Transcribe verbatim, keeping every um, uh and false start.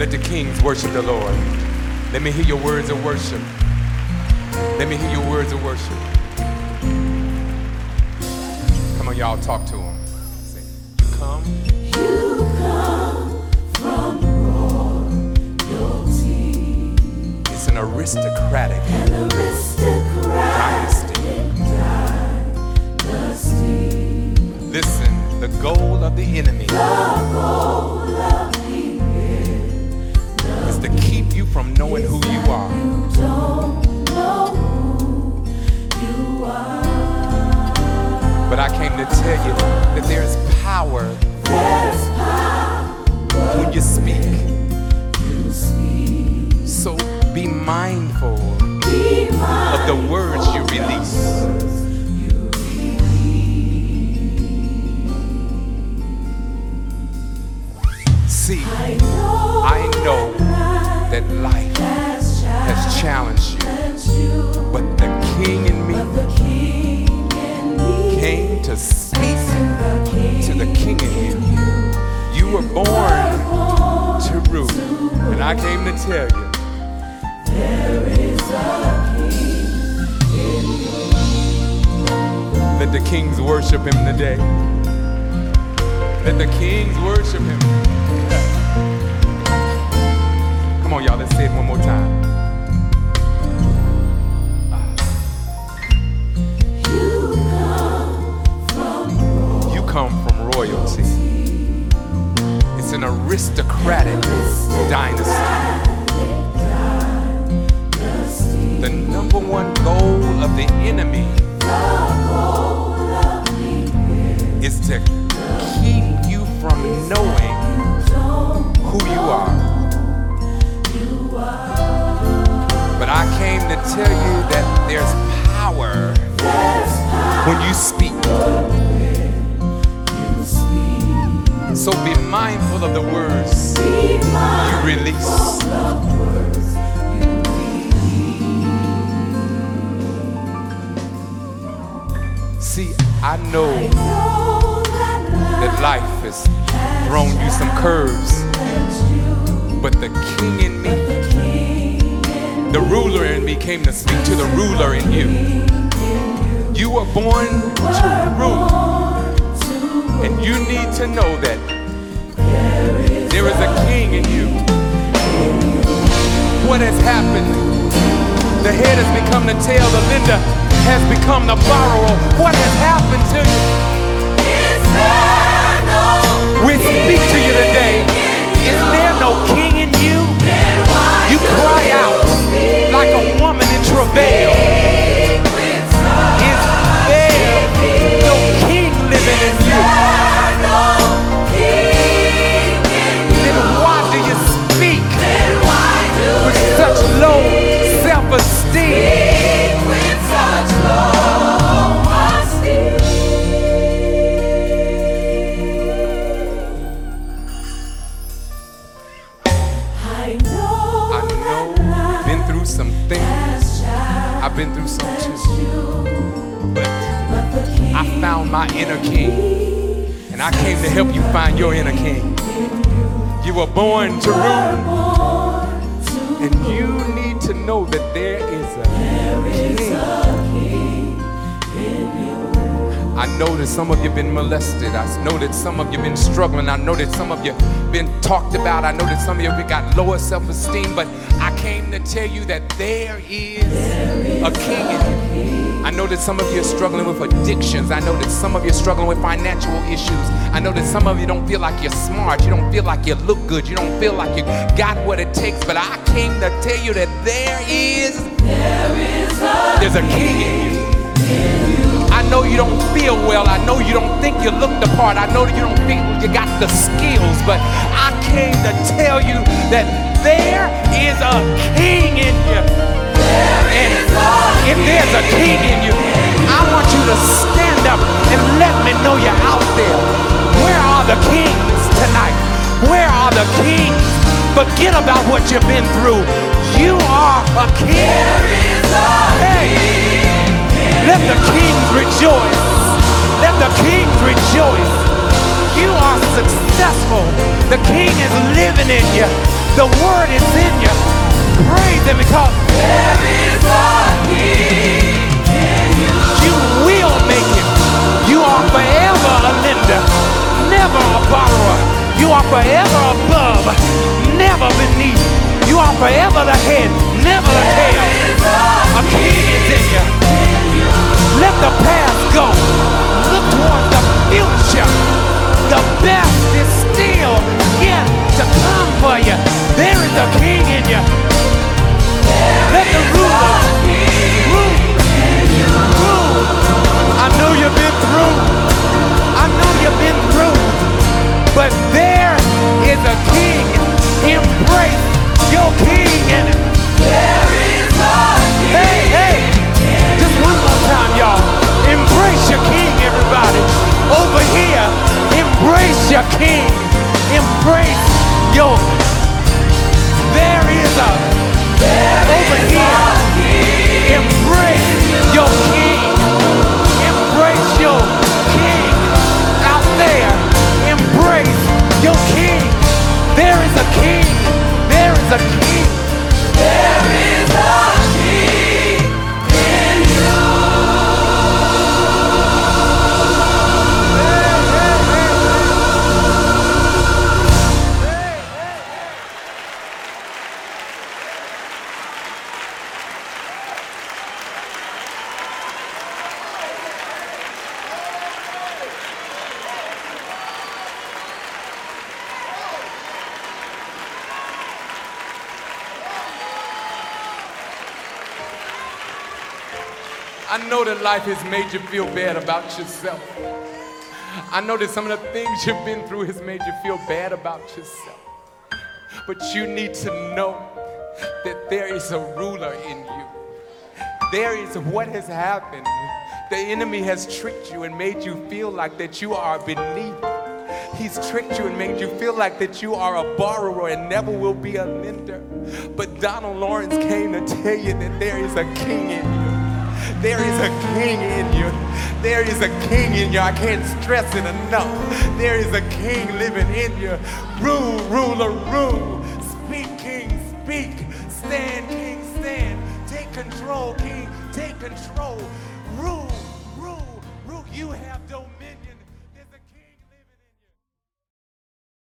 Let the kings worship the Lord. Let me hear your words of worship. Let me hear your words of worship. Come on, y'all, talk to him. Say, you come. You come from royalty. It's an aristocratic An aristocratic dynasty. Listen, the goal of the enemy The goal of the is to keep you from knowing who you are. You don't know who you are. But I came to tell you that there's power There's power when you speak. you speak. So be mindful Be of the words you release. See, I know, I know that life has has challenged you, challenged you, but the King in me but the King in me, came to speak the King to the King in you. You were born to rule, and I came to tell you there is a King in let the kings worship him today. Let the kings worship him. Come on, y'all, let's say it one more time. You come from You come from royalty. It's an aristocratic dynasty. The number one goal of the enemy is to keep you from knowing who you are. But I came to tell you that there's power when you speak. So be mindful of the words you release. See, I know that life has thrown you some curves, but the King in me, the ruler in me came to speak to the ruler in you. You were born to rule, and you need to know that there is a King in you. What has happened? The head has become the tail, the lender has become the borrower. What has happened to you? We speak to you today. Is there no King in you? You cry out like a woman in travail. Is there no King living in you? Then why do you speak with such low self-esteem? I've been through some too, but I found my inner King, and I came to help you find your inner King. You were born to rule, and you need to know that there is a King. I know that some of you have been molested. I know that some of you have been struggling. I know that some of you have been talked about. I know that some of you have got lower self-esteem, but I came to tell you that there is a King in you. I know that some of you are struggling with addictions. I know that some of you are struggling with financial issues. I know that some of you don't feel like you're smart. You don't feel like you look good. You don't feel like you got what it takes. But I came to tell you that there is, There is a there's a King in you. I know you don't feel well. I know you don't think you look the part. I know that you don't think you got the skills. But I came to tell you that there is a King in you. And if there's a King in you, I want you to stand up and let me know you're out there. Where are the kings tonight? Where are the kings? Forget about what you've been through. You are a king. Hey, let the kings rejoice. Let the kings rejoice. You are successful. The King is living in you. The word is in you. Praise him because there is a king in you. you will make it. You are forever a lender, never a borrower. You are forever above, never beneath. You are forever the head, never the tail. A king is in you. Let the past go. Look towards the future. The best is still yet to come for you. There is a king in you. Let the ruler rule. Rule. I know you've been through. I know you've been through. But there is a king. Embrace your king and There is a king. hey, hey. Just one more time, y'all. Embrace your king, everybody. Over here, embrace your king. Embrace your. There is a. Over here, embrace your king. Embrace your king. Out there, embrace your king. There is a king. There is a king. There is a king in you. I know that life has made you feel bad about yourself. I know that some of the things you've been through has made you feel bad about yourself. But you need to know that there is a ruler in you. There is what has happened. The enemy has tricked you and made you feel like that you are beneath. He's tricked you and made you feel like that you are a borrower and never will be a lender. But Donald Lawrence came to tell you that there is a king in you. There is a king in you. There is a king in you. I can't stress it enough. There is a king living in you. Rule, ruler, rule. Speak, king, speak. Stand, king, stand. Take control, king. Take control. Rule, rule, rule. You have dominion.